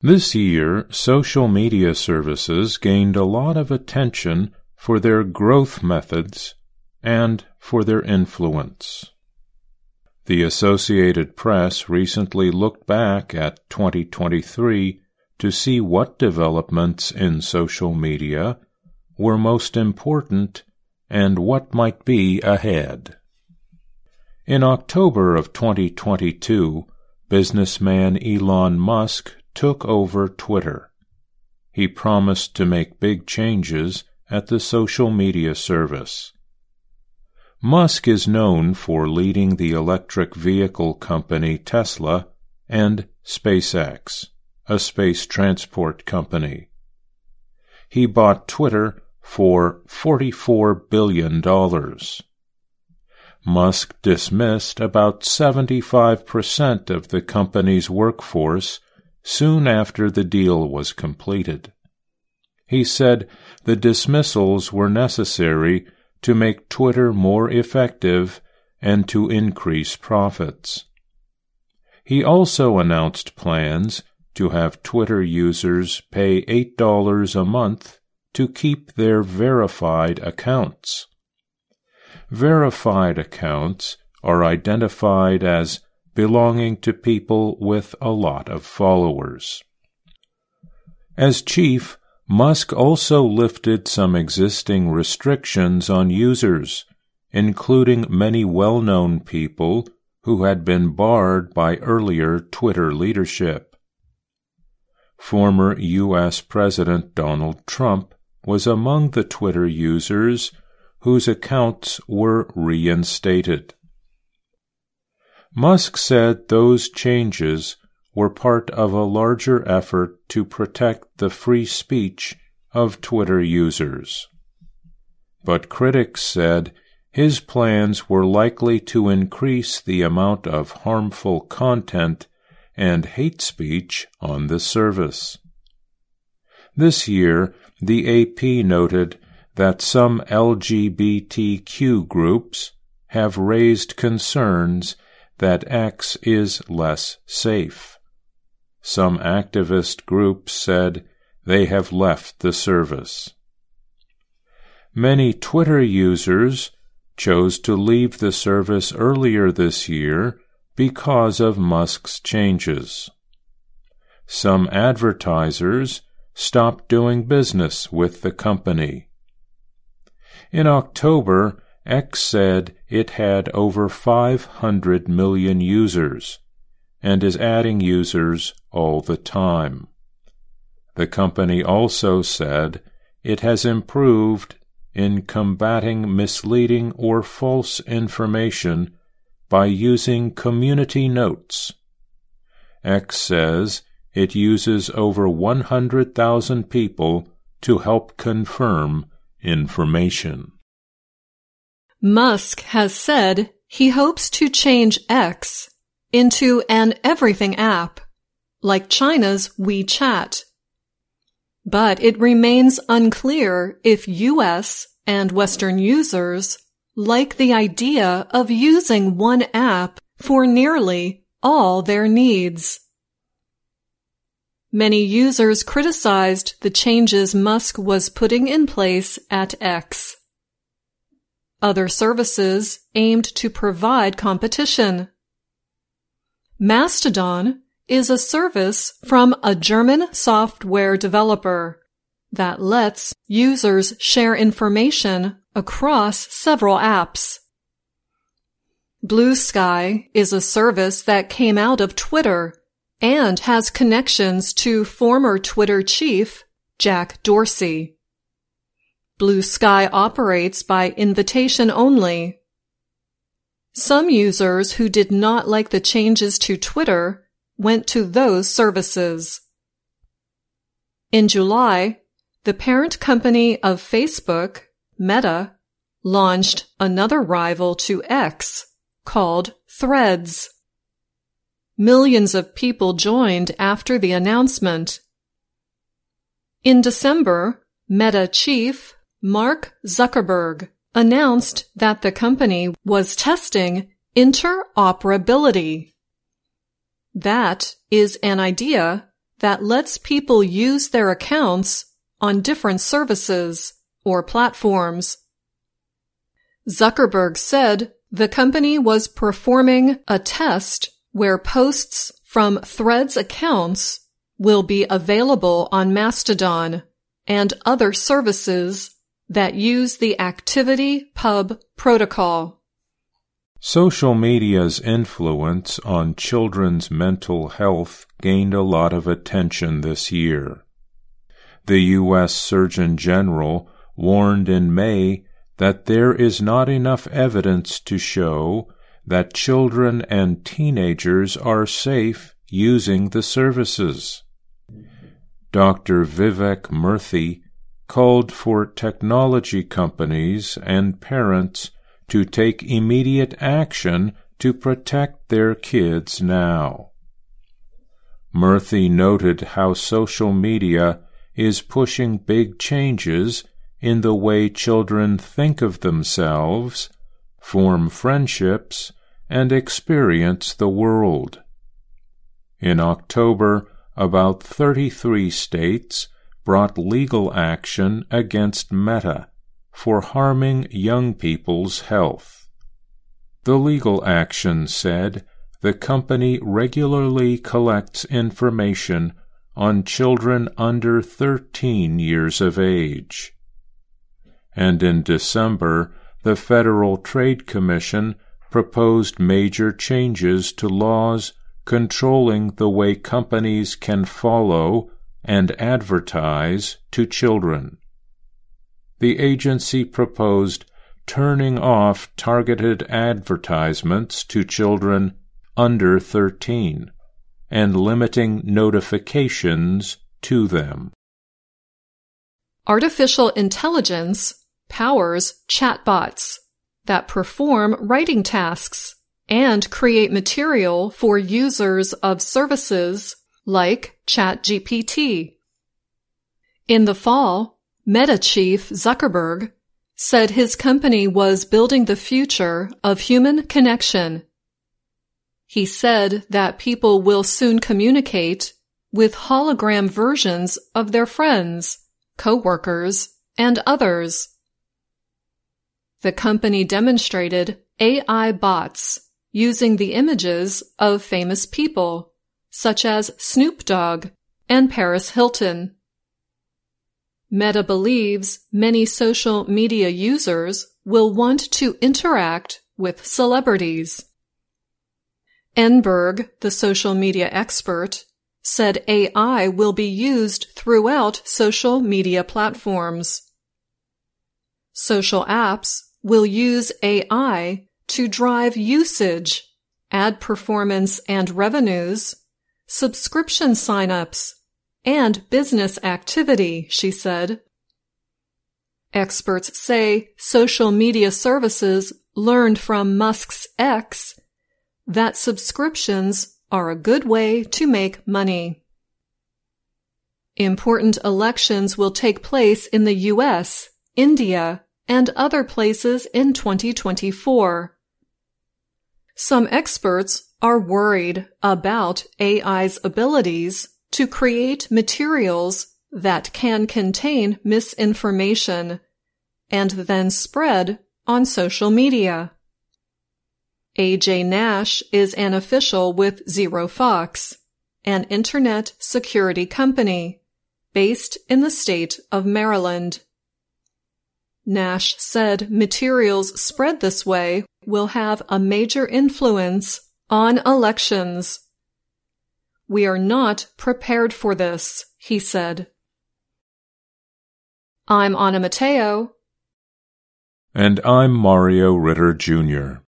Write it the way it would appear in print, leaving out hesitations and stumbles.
This year, social media services gained a lot of attention for their growth methods and for their influence. The Associated Press recently looked back at 2023 to see what developments in social media were most important and what might be ahead. In October of 2022, businessman Elon Musk took over Twitter. He promised to make big changes at the social media service. Musk is known for leading the electric vehicle company Tesla and SpaceX, a space transport company. He bought Twitter for $44 billion. Musk dismissed about 75% of the company's workforce soon after the deal was completed. He said the dismissals were necessary to make Twitter more effective and to increase profits. He also announced plans to have Twitter users pay $8 a month to keep their verified accounts. Verified accounts are identified as belonging to people with a lot of followers. As chief, Musk also lifted some existing restrictions on users, including many well-known people who had been barred by earlier Twitter leadership. Former U.S. President Donald Trump was among the Twitter users whose accounts were reinstated. Musk said those changes were part of a larger effort to protect the free speech of Twitter users. But critics said his plans were likely to increase the amount of harmful content and hate speech on the service. This year, the AP noted that some LGBTQ groups have raised concerns that X is less safe. Some activist groups said they have left the service. Many Twitter users chose to leave the service earlier this year because of Musk's changes. Some advertisers stopped doing business with the company. In October, X said it had over 500 million users and is adding users all the time. The company also said it has improved in combating misleading or false information by using community notes. X says it uses over 100,000 people to help confirm information. Musk has said he hopes to change X into an everything app, like China's WeChat. But it remains unclear if U.S. and Western users like the idea of using one app for nearly all their needs. Many users criticized the changes Musk was putting in place at X. Other services aimed to provide competition. Mastodon is a service from a German software developer that lets users share information across several apps. Blue Sky is a service that came out of Twitter and has connections to former Twitter chief Jack Dorsey. Blue Sky operates by invitation only. Some users who did not like the changes to Twitter went to those services. In July, the parent company of Facebook, Meta, launched another rival to X called Threads. Millions of people joined after the announcement. In December, Meta chief Mark Zuckerberg announced that the company was testing interoperability. That is an idea that lets people use their accounts on different services or platforms. Zuckerberg said the company was performing a test where posts from Threads accounts will be available on Mastodon and other services that use the ActivityPub protocol. Social media's influence on children's mental health gained a lot of attention this year. The U.S. Surgeon General warned in May that there is not enough evidence to show that children and teenagers are safe using the services. Dr. Vivek Murthy called for technology companies and parents to take immediate action to protect their kids now. Murthy noted how social media is pushing big changes in the way children think of themselves, form friendships, and experience the world. In October, about 33 states brought legal action against Meta for harming young people's health. The legal action said the company regularly collects information on children under 13 years of age. And in December, the Federal Trade Commission proposed major changes to laws controlling the way companies can follow and advertise to children. The agency proposed turning off targeted advertisements to children under 13 and limiting notifications to them. Artificial intelligence powers chatbots that perform writing tasks and create material for users of services like ChatGPT. In the fall, Meta chief Zuckerberg said his company was building the future of human connection. He said that people will soon communicate with hologram versions of their friends, coworkers, and others. The company demonstrated AI bots using the images of famous people, such as Snoop Dogg and Paris Hilton. Meta believes many social media users will want to interact with celebrities. Enberg, the social media expert, said AI will be used throughout social media platforms. Social apps will use AI to drive usage, ad performance and revenues, subscription sign-ups, and business activity, she said. Experts say social media services learned from Musk's X that subscriptions are a good way to make money. Important elections will take place in the U.S., India, and other places in 2024. Some experts are worried about AI's abilities to create materials that can contain misinformation and then spread on social media. AJ Nash is an official with ZeroFox, an internet security company based in the state of Maryland. Nash said materials spread this way will have a major influence on elections. We are not prepared for this, he said. I'm Anna Matteo. And I'm Mario Ritter, Jr.